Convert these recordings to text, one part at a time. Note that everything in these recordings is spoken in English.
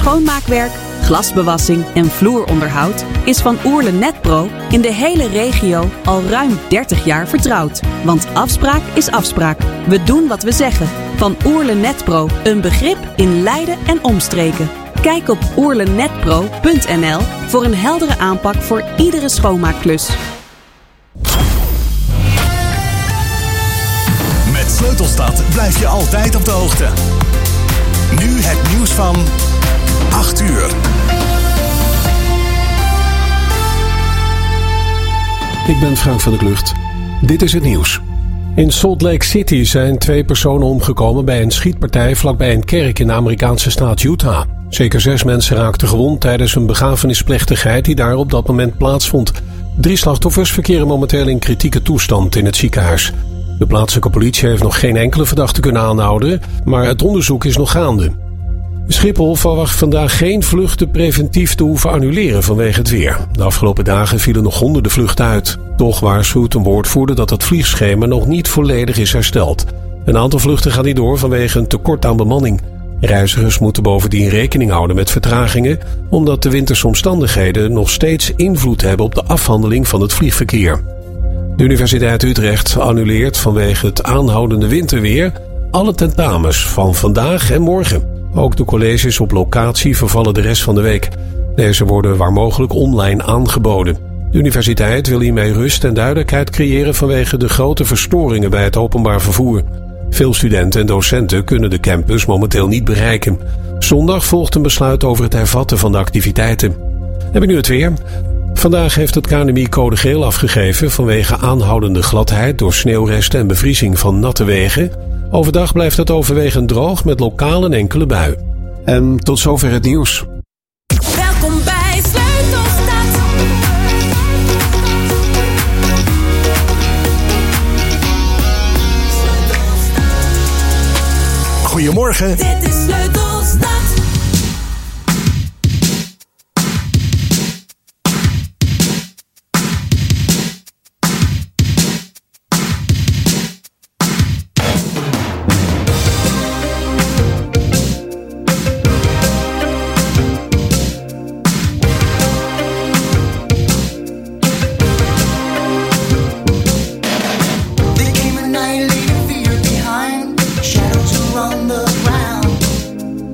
schoonmaakwerk, glasbewassing en vloeronderhoud is Van Oerle Netpro in de hele regio al ruim 30 jaar vertrouwd. Want afspraak is afspraak. We doen wat we zeggen. Van Oerle Netpro, een begrip in Leiden en omstreken. Kijk op oerlenetpro.nl voor een heldere aanpak voor iedere schoonmaakklus. Met Sleutelstad blijf je altijd op de hoogte. Nu het nieuws van 8 uur. Ik ben Frank van der Klucht. Dit is het nieuws. In Salt Lake City zijn 2 personen omgekomen bij een schietpartij vlakbij een kerk in de Amerikaanse staat Utah. Zeker 6 mensen raakten gewond tijdens een begrafenisplechtigheid die daar op dat moment plaatsvond. 3 slachtoffers verkeren momenteel in kritieke toestand in het ziekenhuis. De plaatselijke politie heeft nog geen enkele verdachte kunnen aanhouden, maar het onderzoek is nog gaande. Schiphol verwacht vandaag geen vluchten preventief te hoeven annuleren vanwege het weer. De afgelopen dagen vielen nog honderden vluchten uit. Toch waarschuwt een woordvoerder dat het vliegschema nog niet volledig is hersteld. Een aantal vluchten gaat niet door vanwege een tekort aan bemanning. Reizigers moeten bovendien rekening houden met vertragingen, omdat de winterse omstandigheden nog steeds invloed hebben op de afhandeling van het vliegverkeer. De Universiteit Utrecht annuleert vanwege het aanhoudende winterweer alle tentamens van vandaag en morgen. Ook de colleges op locatie vervallen de rest van de week. Deze worden waar mogelijk online aangeboden. De universiteit wil hiermee rust en duidelijkheid creëren vanwege de grote verstoringen bij het openbaar vervoer. Veel studenten en docenten kunnen de campus momenteel niet bereiken. Zondag volgt een besluit over het hervatten van de activiteiten. Heb ik nu het weer. Vandaag heeft het KNMI code geel afgegeven vanwege aanhoudende gladheid door sneeuwresten en bevriezing van natte wegen. Overdag blijft het overwegend droog met lokaal een enkele bui. En tot zover het nieuws. Welkom bij Sleutelstad. Goedemorgen. Dit is Sleutelstad. They came annihilating fear behind, shadows run the ground.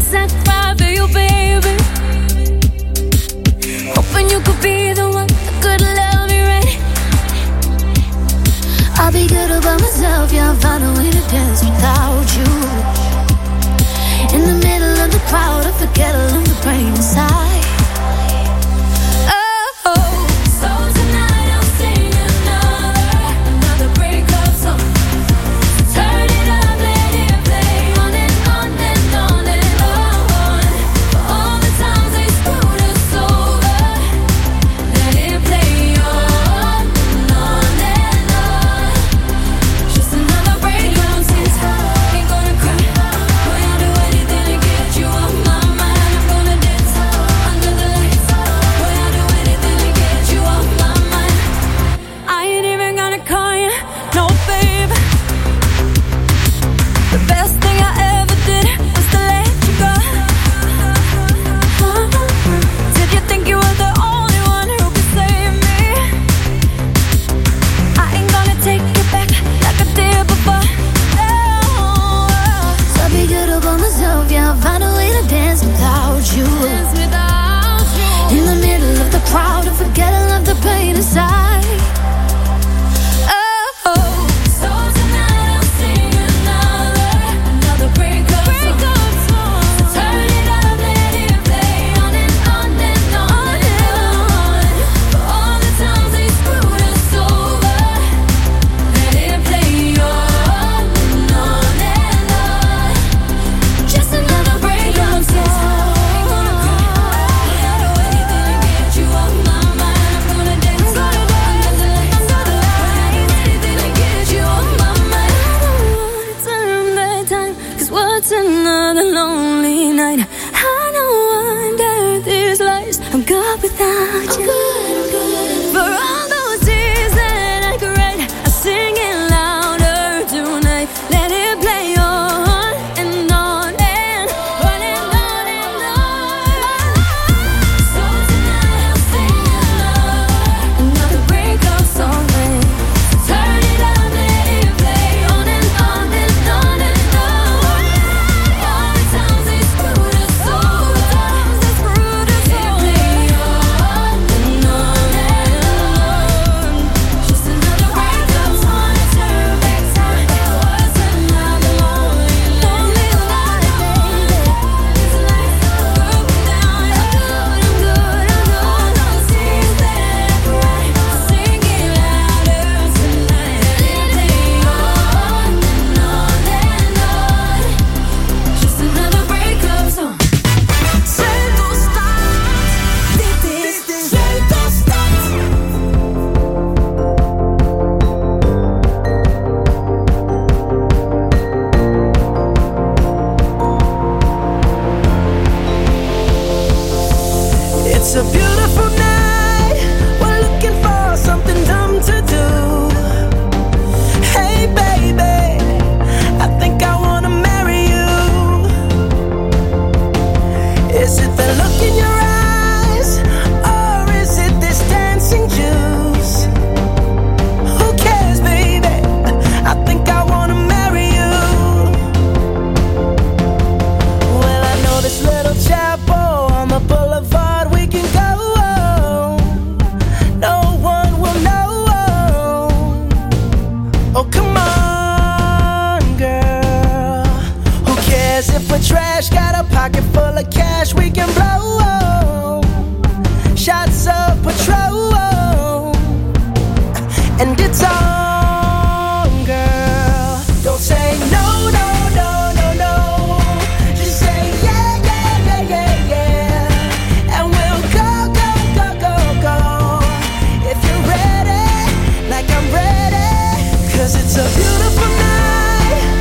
sacrifice for you, baby. Hoping you could be the one that could love me right. I'll be good about myself, yeah, I'll find a way to dance without you. In the middle of the crowd, I forget all of the pain inside.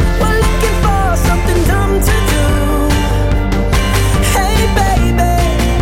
Hey baby,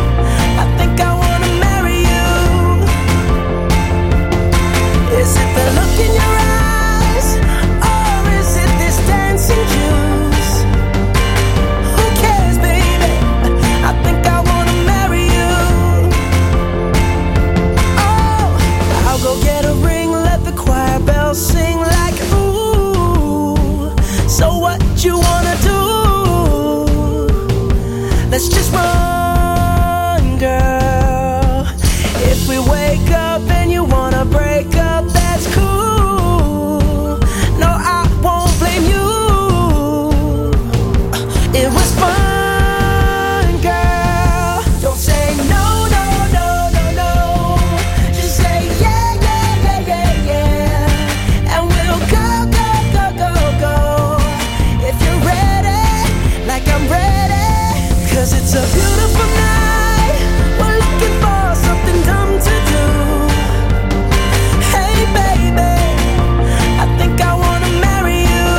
let's just run, girl. If we wake up and you wanna break up, that's cool. No, I won't blame you. It was fun, girl. Don't say no, no, no, no, no. Just say yeah, yeah, yeah, yeah, yeah. And we'll go, go, go, go, go. If you're ready, like I'm ready. 'Cause it's a beautiful night. We're looking for something dumb to do. Hey baby, I think I wanna marry you.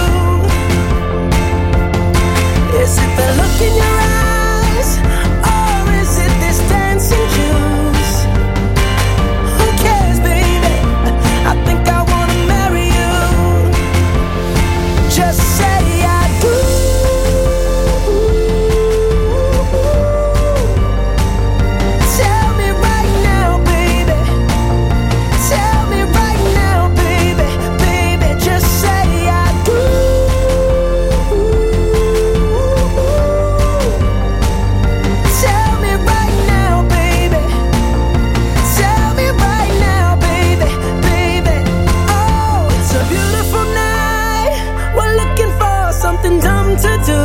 Is it the look in your eyes, or is it this dancing juice? Who cares, baby? I think I wanna marry you. Just say I do. Tell me right now, baby. Tell me right now, baby. Baby, just say I do. Tell me right now, baby. Tell me right now, baby. Baby, oh, it's a beautiful night. We're looking for something dumb to do.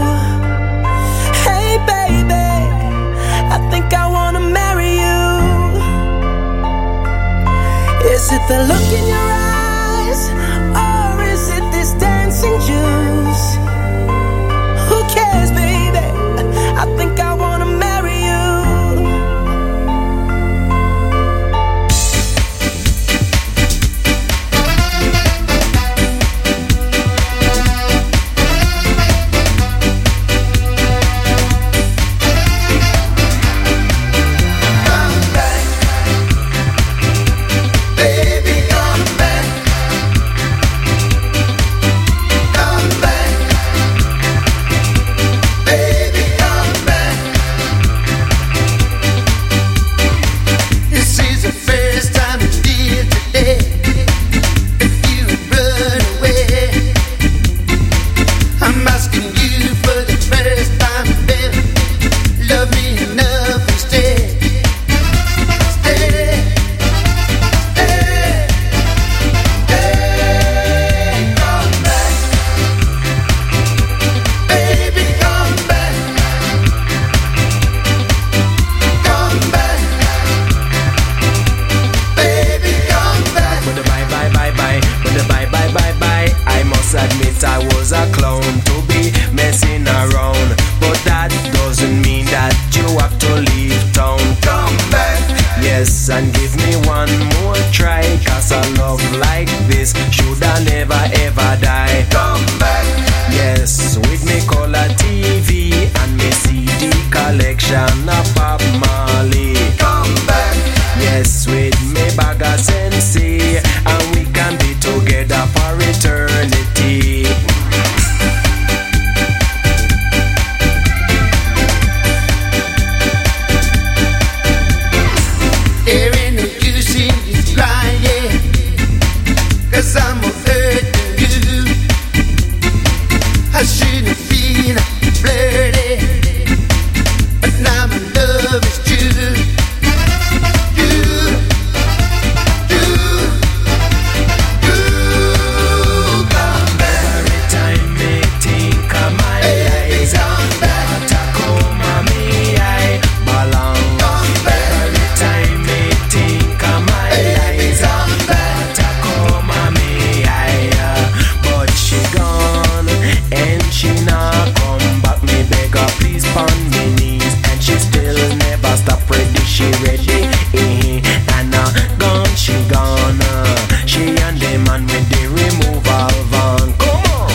Hey baby, I think I wanna marry you. Is it the look in your eyes, or is it this dancing juice? Who cares, baby? I think I wanna marry you. Baby, come back. Come back. Baby, come back. This is the first time you feel today. If you run away, I'm asking you for the first time, baby. Love me enough and stay. Stay. Come back. Baby, come back. Come back. Baby, come back. With the bye bye bye bye, with the bye bye bye bye. I must admit I was a clown to be messing around, but that doesn't mean that you have to leave town. Come back. Yes, and give me one more try, 'cause a love like this shoulda never ever die. Come back. Yes, with me color TV and me CD collection of Bob Marley. Come back. Yes, with me bag of Sensei, and we can be together for eternity. There ain't no use in you crying, 'cause I'm hurting you. I shouldn't feel flirty, but now my love is true. You, you, you, come back. Every time me think of my Baby, eyes, come back. Takoma me I belong. Come back. Every time me think of my Baby, eyes, come back. Takoma me I, but she gone and she not come back. Me beg her please pon me knees, and she still never stop ready. She ready, and gone she gone. She and the man with the removal van. Come on.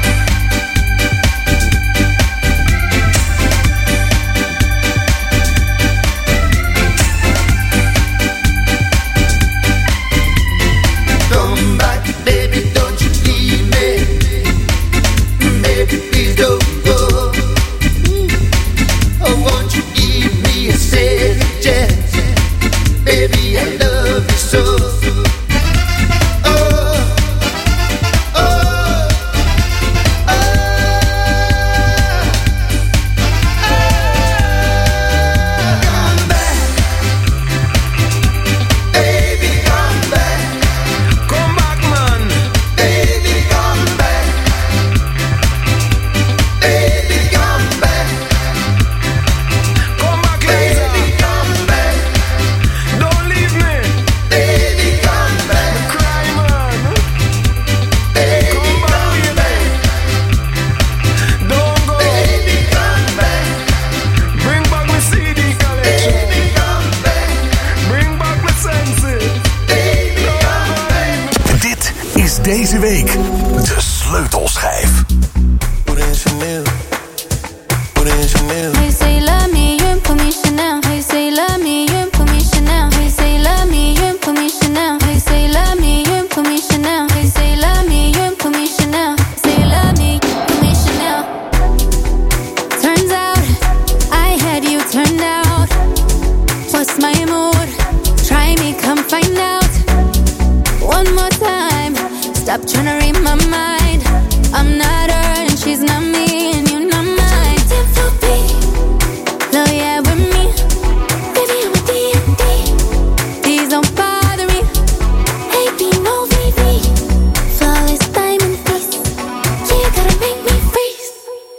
Come back, baby, don't you leave me. Baby, please don't go. Oh, won't you give me a second? Chanel. How you say love me, you ain't put me Chanel. How you say love me, you ain't put me Chanel. How you say love me, you ain't put me Chanel. How you say love me, you ain't put me Chanel. How you say love me, you ain't put me Chanel. Say love me, put me Chanel. Turns out I had you turned out. Plus my mood. Try me, come find out. One more time. Stop trying to read my mind. I'm not her and she's not me, and you're not mine. No, yeah, with me. Baby, I'm a D&D. Please don't bother me. Hey, be no VV. Flawless diamond piece. You gotta make me freeze.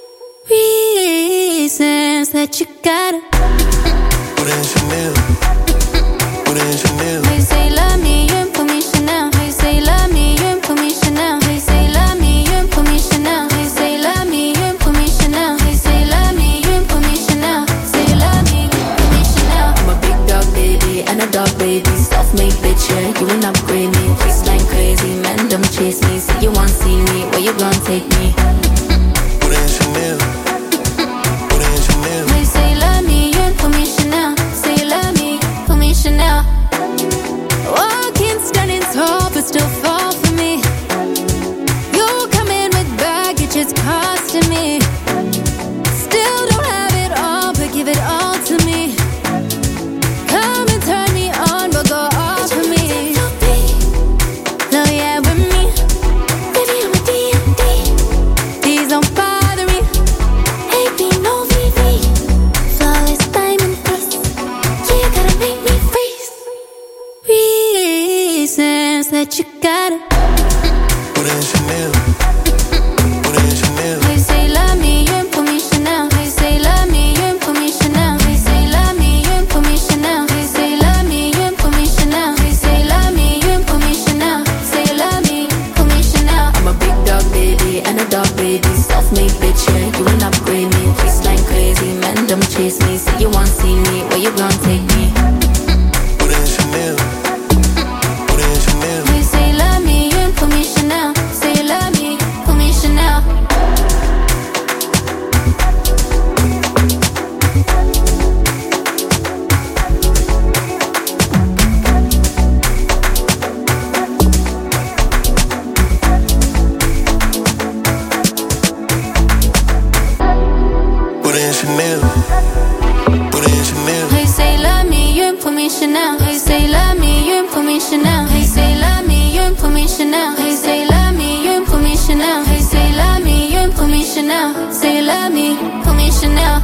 Reasons that you gotta. Put in Chanel. Put in Chanel. How you say love me, you ain't put me Chanel. How you say love me, you ain't put me Chanel. How you say love me, you ain't put me Chanel. How you say love me, you ain't put me Chanel. How you say love me, you ain't put me Chanel. Say love me, put me Chanel. I'm a big dog baby and a dog baby. Self-made bitch, yeah, you ain't upgrade me. Waistline crazy, man, don't chase me. Say you want see me, where you gon' take me? Put in Chanel. Put in Chanel. How you say love me, you ain't put me Chanel. Say love me, put me Chanel. Walking standing tall, but still fall for me. You come in with baggage, it's costing me. Still don't have it all, but give it all to me. Come and turn me on, but go off for me. No, yeah, with me. Baby, I'm a D&D. Please don't bother me. Hey, be no VV. Flawless diamond piece. You gotta make me freeze. Reasons that you gotta. Put in Chanel. Put in Chanel. How you say love me, you ain't put me Chanel. How you say love me, you ain't put me Chanel. How you say love me, you ain't put me Chanel. How you say love me, you ain't put me Chanel. How you say love me, you ain't put me Chanel. Say love me, put me Chanel. I'm a big dog baby and a dog baby. Self-made bitch, yeah, you ain't upgrade me. Waistline crazy, man, don't chase me. Say you want see me, where you gon' take me? Put in Chanel. Put in Chanel. How you say love me, you ain't put me Chanel. Say love me, put me Chanel. Put in Chanel. Put in Chanel. How you say love me, you ain't put me Chanel. How you say love me, you ain't put me Chanel. How you say love me, you ain't put me Chanel. How you say love me, you ain't put me Chanel. How you say love me, you ain't put me Chanel. Say love me, put me Chanel.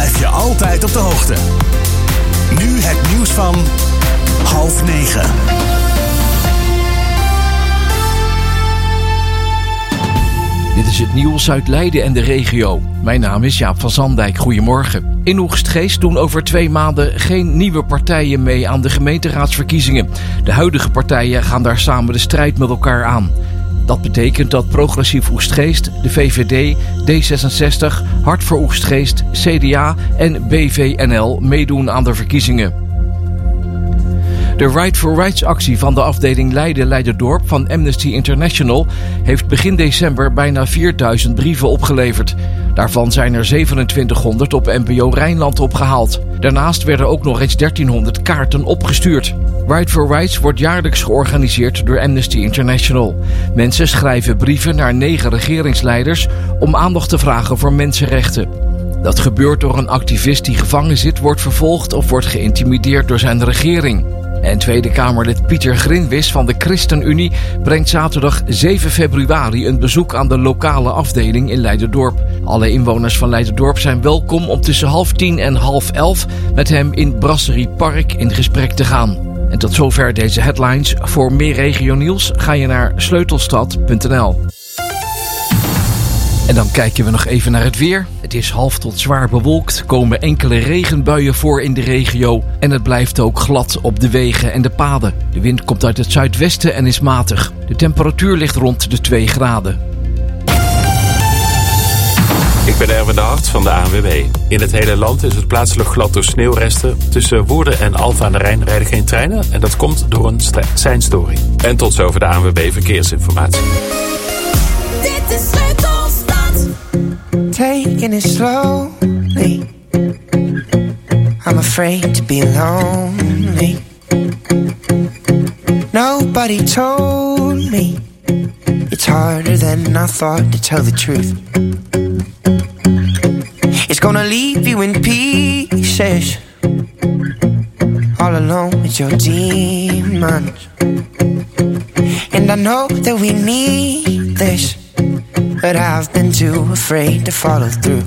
blijf je altijd op de hoogte. Nu het nieuws van 8:30. Dit is het nieuws uit Leiden en de regio. Mijn naam is Jaap van Zandijk. Goedemorgen. In Oegstgeest doen over 2 maanden geen nieuwe partijen mee aan de gemeenteraadsverkiezingen. De huidige partijen gaan daar samen de strijd met elkaar aan. Dat betekent dat Progressief Oegstgeest, de VVD, D66, Hart voor Oegstgeest, CDA en BVNL meedoen aan de verkiezingen. De Right for Rights actie van de afdeling Leiden-Leiderdorp van Amnesty International heeft begin december bijna 4000 brieven opgeleverd. Daarvan zijn er 2700 op NPO Rijnland opgehaald. Daarnaast werden ook nog eens 1300 kaarten opgestuurd. Right for Rights wordt jaarlijks georganiseerd door Amnesty International. Mensen schrijven brieven naar 9 regeringsleiders om aandacht te vragen voor mensenrechten. Dat gebeurt door een activist die gevangen zit, wordt vervolgd of wordt geïntimideerd door zijn regering. En Tweede Kamerlid Pieter Grinwis van de ChristenUnie brengt zaterdag 7 februari een bezoek aan de lokale afdeling in Leiderdorp. Alle inwoners van Leiderdorp zijn welkom om tussen 10:30 en 10:30 met hem in Brasserie Park in gesprek te gaan. En tot zover deze headlines. Voor meer regionieuws ga je naar sleutelstad.nl. En dan kijken we nog even naar het weer. Het is half tot zwaar bewolkt, komen enkele regenbuien voor in de regio en het blijft ook glad op de wegen en de paden. De wind komt uit het zuidwesten en is matig. De temperatuur ligt rond de 2 graden. Ik ben Erwin de Hart van de ANWB. In het hele land is het plaatselijk glad door sneeuwresten. Tussen Woerden en Alphen aan de Rijn rijden geen treinen en dat komt door een seinstoring. En tot zover de ANWB Verkeersinformatie. Dit is Sleutelstad. Taking it slowly. I'm afraid to be lonely. Nobody told me it's harder than I thought to tell the truth. It's gonna leave you in pieces, all alone with your demons. And I know that we need this, but I've been too afraid to follow through.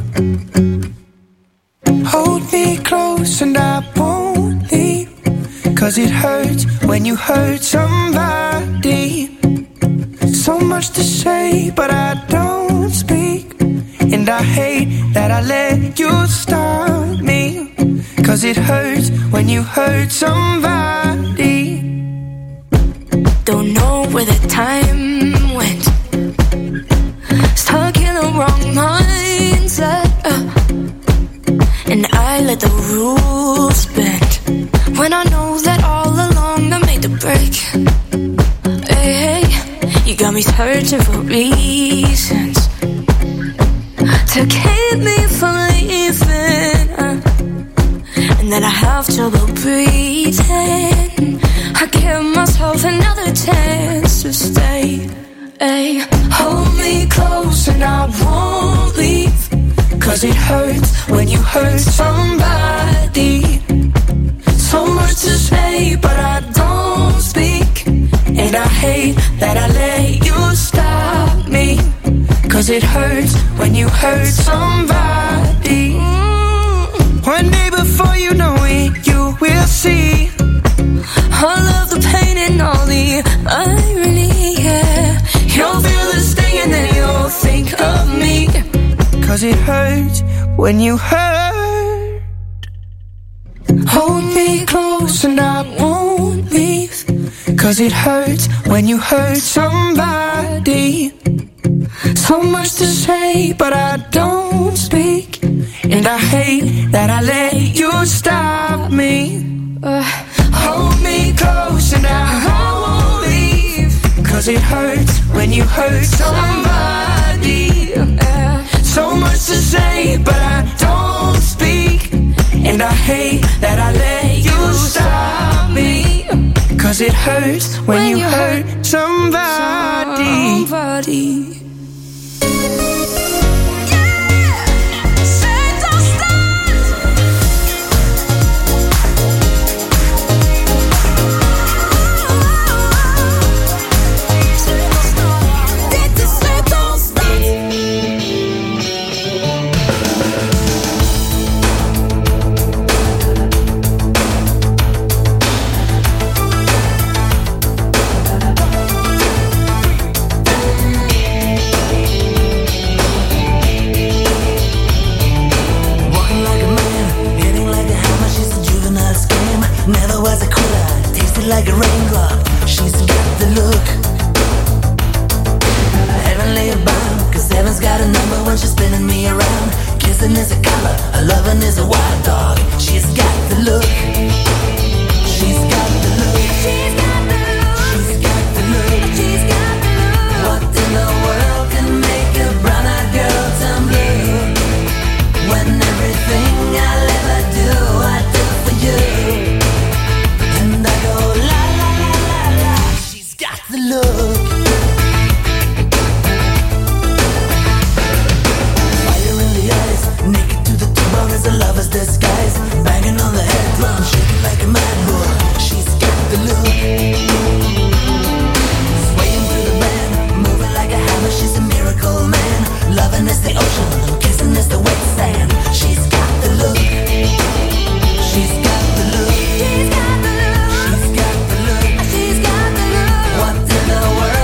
Hold me close and I won't leave, 'cause it hurts when you hurt somebody. So much to say, but I don't speak. And I hate that I let you stop me, 'cause it hurts when you hurt somebody. Don't know where the time went. Stuck in the wrong mindset. And I let the rules bend, when I know that all along I made the break. Hey, you got me searching for reasons to keep me from leaving, and then I have trouble breathing. I give myself another chance to stay. Hey, hold me close and I won't leave, 'cause it hurts when you hurt somebody. So much to say, but I don't speak. And I hate that I let you stop me, 'cause it hurts when you hurt somebody. One day before you know it, you will see all of the pain and all the irony, yeah. You'll feel the sting and then you'll think of me, 'cause it hurts when you hurt. Hold me close and I won't leave, 'cause it hurts when you hurt somebody. So much to say, but I don't speak. And I hate that I let you stop me. Hold me close and I won't leave, 'cause it hurts when you hurt somebody. So much to say, but I don't speak. And I hate that I let you stop me, 'cause it hurts when you hurt somebody. loving is a wild dog. She's got the look. She's got the look. She's got the look. She's got the look. She's got the look. What in the world can make a brown-eyed girl turn blue? When everything I'll ever do, I do for you. And I go la la la la la. She's got the look. Fire in the eyes, naked to the bone as a lover's disguise. Banging on the head drum, shaking like a mad bull. She's got the look. Swaying through the band, moving like a hammer. She's a miracle man. Loving is the ocean, kissing is the wet sand. She's got the look. She's got the look. She's got the look. She's got the look. She's got the look. What in the world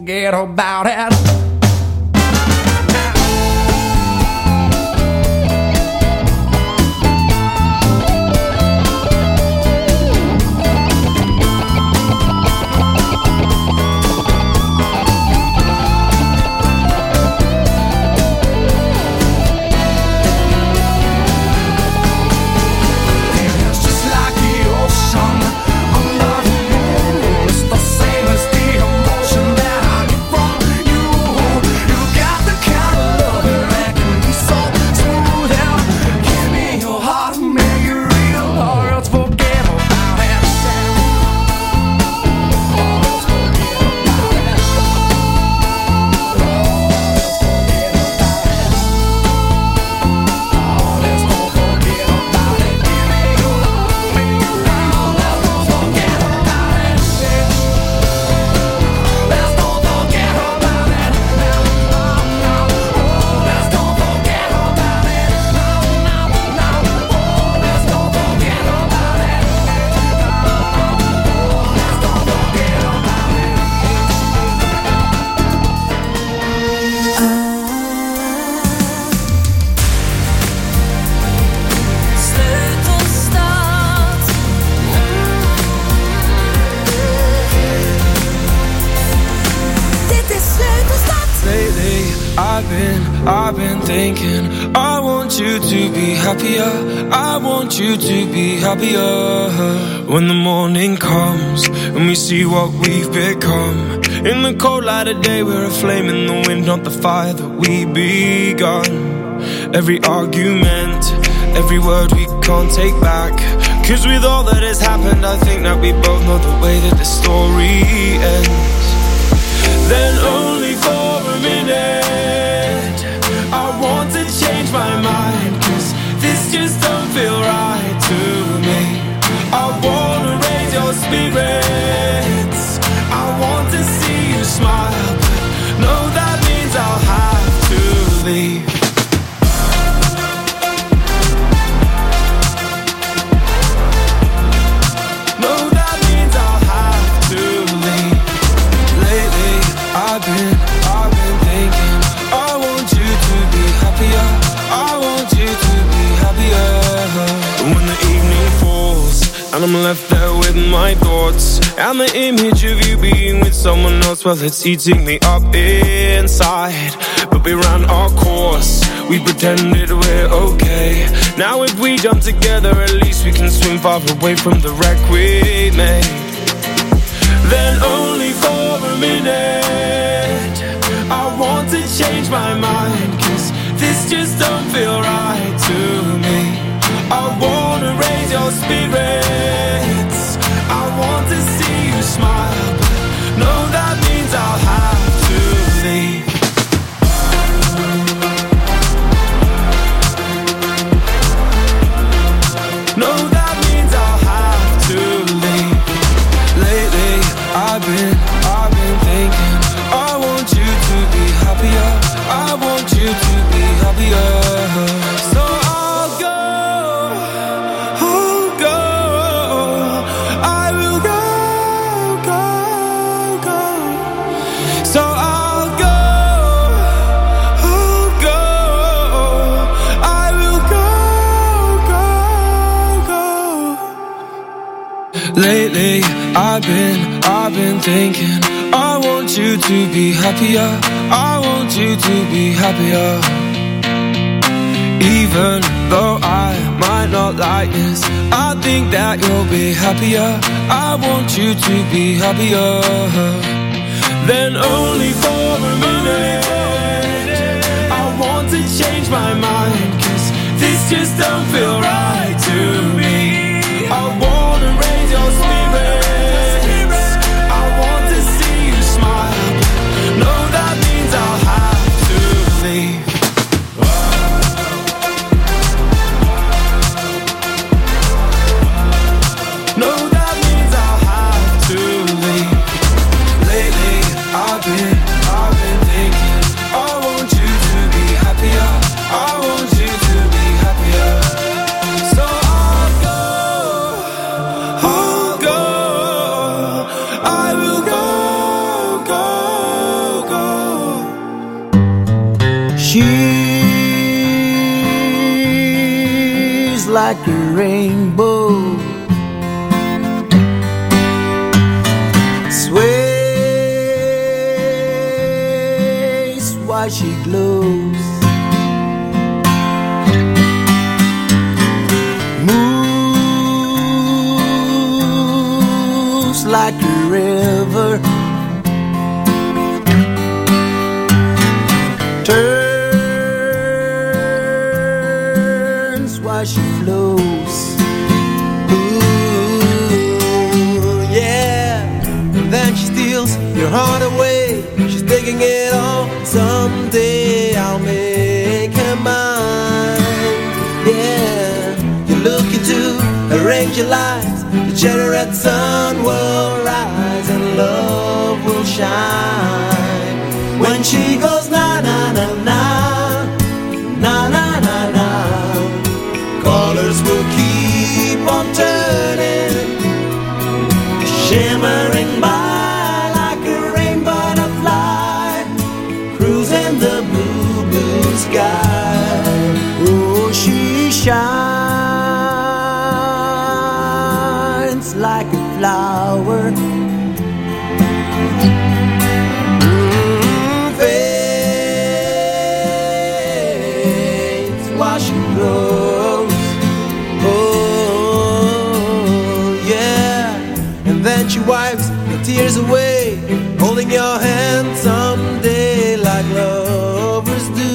forget about it. I've been thinking, I want you to be happier, I want you to be happier. When the morning comes and we see what we've become, in the cold light of day we're a flame in the wind, not the fire that we begun. Every argument, every word we can't take back, 'cause with all that has happened I think that we both know the way that the story ends. Then only for a minute I want to change my mind, 'cause this just don't feel right to me. I wanna raise your spirits, I want to see you smile, but no, that means I'll have to leave. No, that means I'll have to leave. Lately I've been thinking, I want you to be happier, I want you to be happier. When the evening falls and I'm left there with my thoughts, and the image of you being with someone else, well, it's eating me up inside. But we ran our course, we pretended we're okay. Now if we jump together, at least we can swim far away from the wreck we made. Then only for a minute I want to change my mind, 'cause this just don't feel right to me. I wanna raise your spirits, I want to see you smile, but no, that means I'll have to leave. No, that means I'll have to leave. Lately I've been thinking, I want you to be happier, I want you to be happier. So I'll go, I will go. So I'll go, I will go. Lately I've been thinking, I want you to be happier, I want you to be happier. Even though I might not like this, I think that you'll be happier, I want you to be happier. Then only for a minute I want to change my mind, 'cause this just don't feel right to me. I wanna raise your spirits, I want to see you smile, no, that means I'll have to leave. No, that means I'll have to leave. Lately I've been She's like a rainbow, sways while she glows, moves like a river, turns while she flows. Ooh, yeah. And then she steals your heart away. She's taking it all. Someday I'll make her mine. Yeah. You look into her angel eyes. The generate sun will rise and love will shine. When she goes na na na na, na na na na, colors will keep on turning, shimmering by like a rainbow butterfly, cruising the blue, blue sky. Oh, she shines like a flower, fades while she grows. Oh, yeah. And then she wipes the tears away, holding your hand someday like lovers do.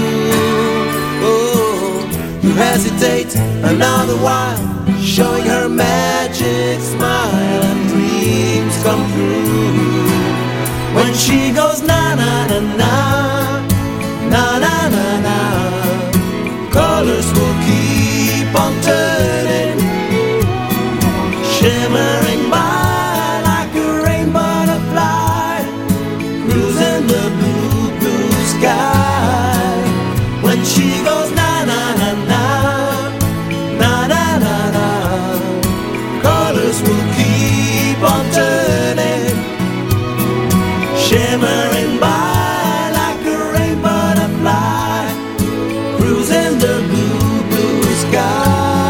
Oh, you hesitate another while, showing her magic smile and dreams come true. When she goes na na na na, na na na na, colors will keep on turning, shimmering by like a rainbow butterfly, cruising the blue, blue sky. When she goes na na na na, na na na na, colors will keep on turning, shimmering by like a rainbow butterfly, cruising the blue, blue sky.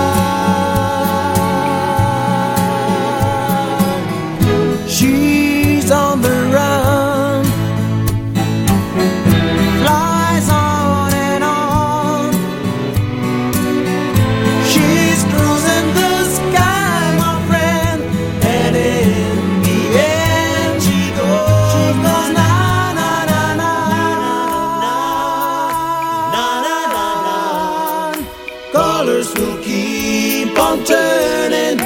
She's on the run, flies on and on. She's cruising the sky, my friend, and in the end she goes na na na na na, na na na na. Colors will keep on turning,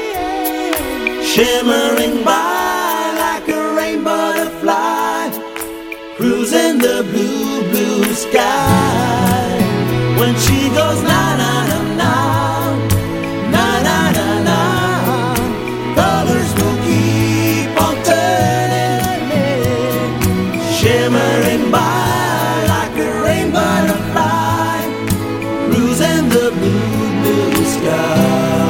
shimmering by like a rainbow butterfly, cruising the blue, blue sky. When she goes na na na na, na na na na, colors will keep on turning, shimmering by like a rainbow butterfly, cruising the blue, blue sky.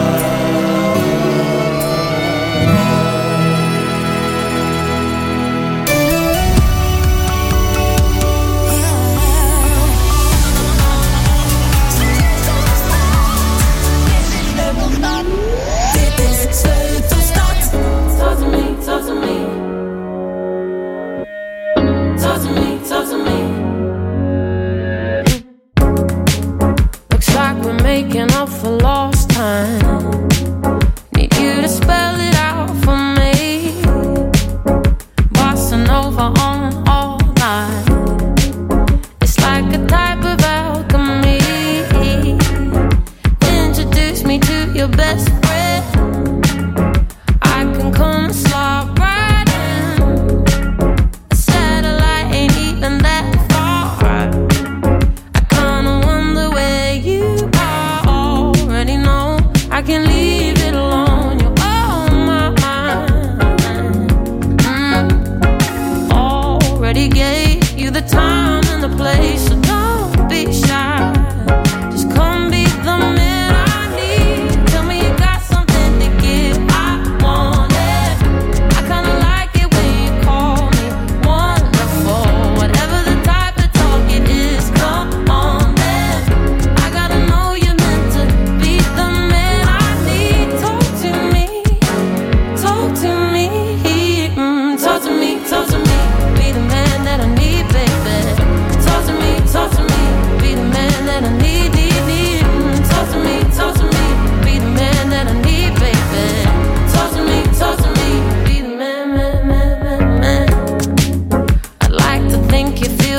Looks like we're making up for lost time. Need you to spell it out for me. Bossa Nova on all night. It's like a type of alchemy. Introduce me to your best friend. I can come and slide right in. A satellite ain't even that far. I kinda wonder where you are. Already know I can leave it alone. You're on my mind. Already gave you the time and the place, so don't be shy. Just come be the man I need. Tell me you got something to give. I want it. I kinda like it when you call me wonderful. Whatever the type of talk it is, come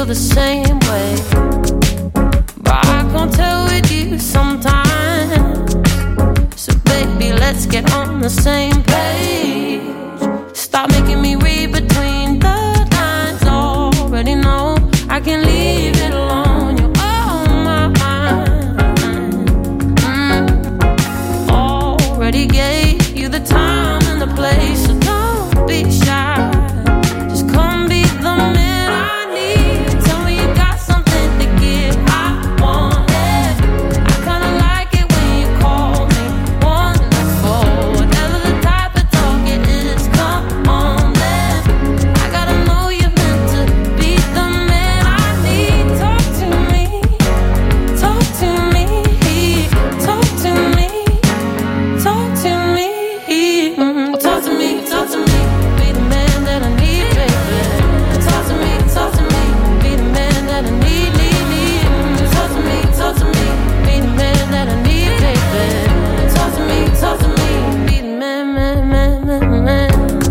the same way, but I can't tell with you sometimes. So baby, let's get on the same page. Stop making me read between the lines. Already know I can leave it alone. You're on my mind. Already gave you the time and the place, so don't be shy. Just come be the man I need. Tell me you got something to give. I want it. I kinda like it when you call me wonderful. Whatever the type of talk it is, come on then. I gotta know you're meant to be the man I need. Talk to me, talk to me, talk to me, talk to me, talk to me, talk to me. Be the man that I need, baby. Talk to me, be the man that I need, need. Talk to me, be the man that I need, baby. Talk to me, be the man, man.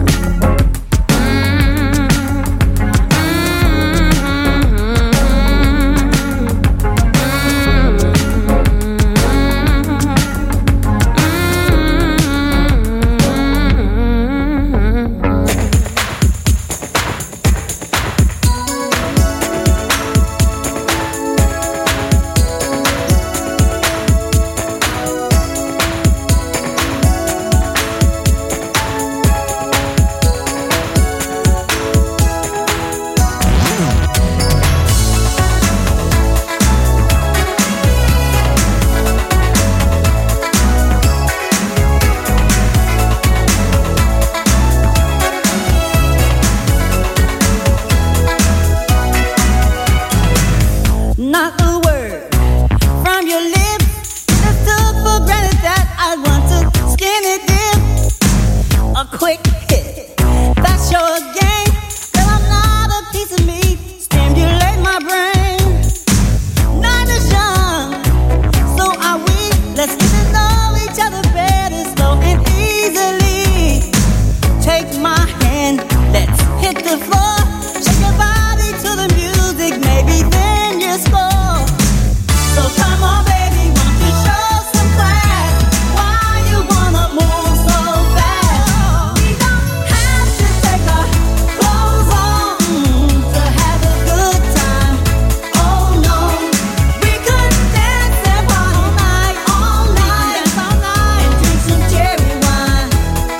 Not a word from your lips. Just took for granted that I want to skinny dip. A quick hit, that's your game. Girl, I'm not a piece of meat. Stimulate my brain. Night is young, so are we. Let's get to know each other better, slow and easily. Take my hand, let's hit the floor. Shake your body to the music, maybe then you score. So come on, baby, won't you show some class? Why you wanna move so fast? We don't have to take our clothes on to have a good time. Oh no, we could dance and party all night, and drink some cherry wine.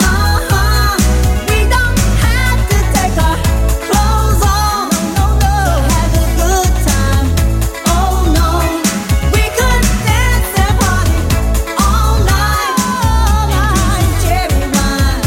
We don't have to take our clothes on, no, to have a good time. Oh no, we could dance and party all night, and drink some cherry wine.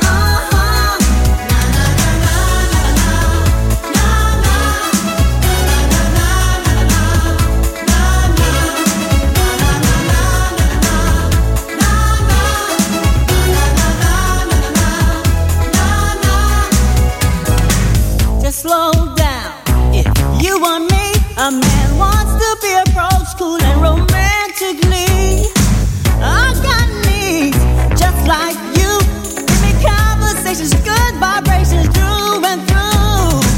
Just slow down. If you want me, a man wants to be approached cool and romantically. I got needs just like you. Give me conversations, good vibrations, true